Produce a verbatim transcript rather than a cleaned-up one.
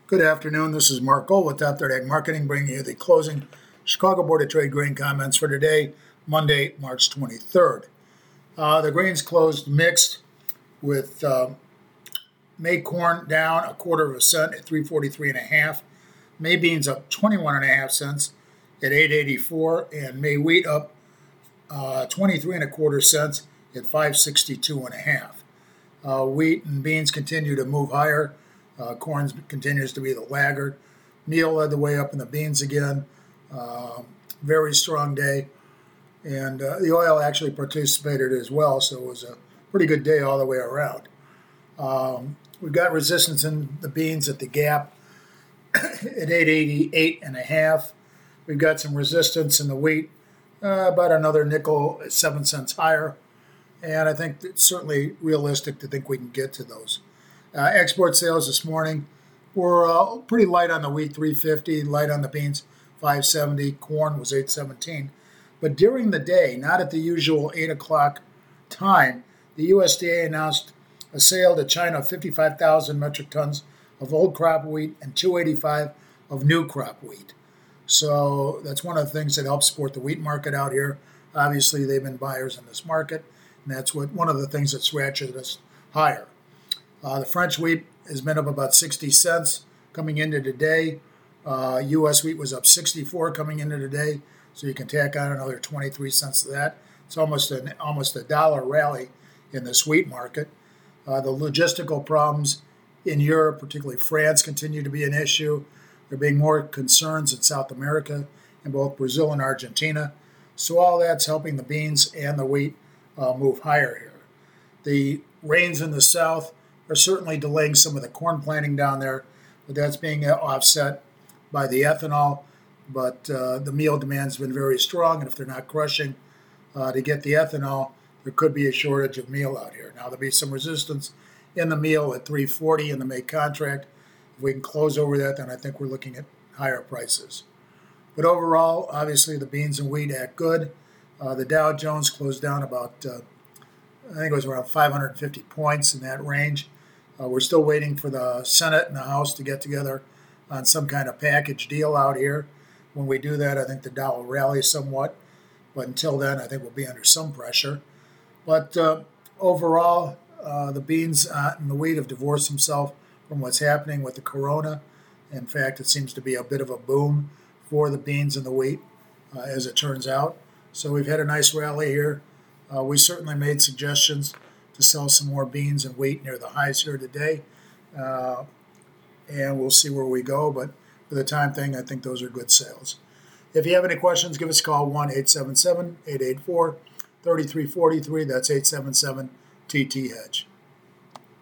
Good afternoon. This is Mark Gold with Top thirty Ag Marketing, bringing you the closing Chicago Board of Trade grain comments for today, Monday, March twenty-third. Uh, the grains closed mixed with uh, May corn down a quarter of a cent at three forty-three and a half. May beans up twenty-one and a half cents at eight eighty-four, and May wheat up uh, twenty-three and a quarter cents at five sixty-two and a half. Uh, wheat and beans continue to move higher. Uh, corn continues to be the laggard. Meal led the way up in the beans again. Uh, very strong day. And uh, the oil actually participated as well, so it was a pretty good day all the way around. Um, we've got resistance in the beans at the gap at eight eighty-eight and a half. We've got some resistance in the wheat, uh, about another nickel, seven cents higher. And I think it's certainly realistic to think we can get to those. Uh, export sales this morning were uh, pretty light on the wheat, three fifty, light on the beans, five seventy. Corn was eight seventeen. But during the day, not at the usual eight o'clock time, the U S D A announced a sale to China of fifty-five thousand metric tons of old crop wheat and two eighty-five of new crop wheat. So that's one of the things that helps support the wheat market out here. Obviously, they've been buyers in this market, and that's what one of the things that's ratcheted us higher. Uh, the French wheat has been up about sixty cents coming into today. Uh, U S wheat was up sixty-four coming into today, so you can tack on another twenty-three cents to that. It's almost an almost a dollar rally in this wheat market. Uh, the logistical problems in Europe, particularly France, continue to be an issue. There being more concerns in South America, in both Brazil and Argentina. So all that's helping the beans and the wheat uh, move higher here. The rains in the south are certainly delaying some of the corn planting down there, but that's being offset by the ethanol. But uh, the meal demand has been very strong, and if they're not crushing uh, to get the ethanol, there could be a shortage of meal out here. Now, there'll be some resistance in the meal at three forty in the May contract. If we can close over that, then I think we're looking at higher prices. But overall, obviously, the beans and wheat act good. Uh, the Dow Jones closed down about, uh, I think it was around five hundred fifty points in that range. Uh, we're still waiting for the Senate and the House to get together on some kind of package deal out here. When we do that, I think the Dow will rally somewhat. But until then, I think we'll be under some pressure. But uh, overall, uh, the beans uh, and the wheat have divorced themselves from what's happening with the corona. In fact, it seems to be a bit of a boom for the beans and the wheat, uh, as it turns out. So we've had a nice rally here. Uh, we certainly made suggestions to sell some more beans and wheat near the highs here today. Uh, and we'll see where we go. But for the time thing, I think those are good sales. If you have any questions, give us a call, one eight seven seven, eight eight four, three three four three. That's eight seven seven T T Hedge.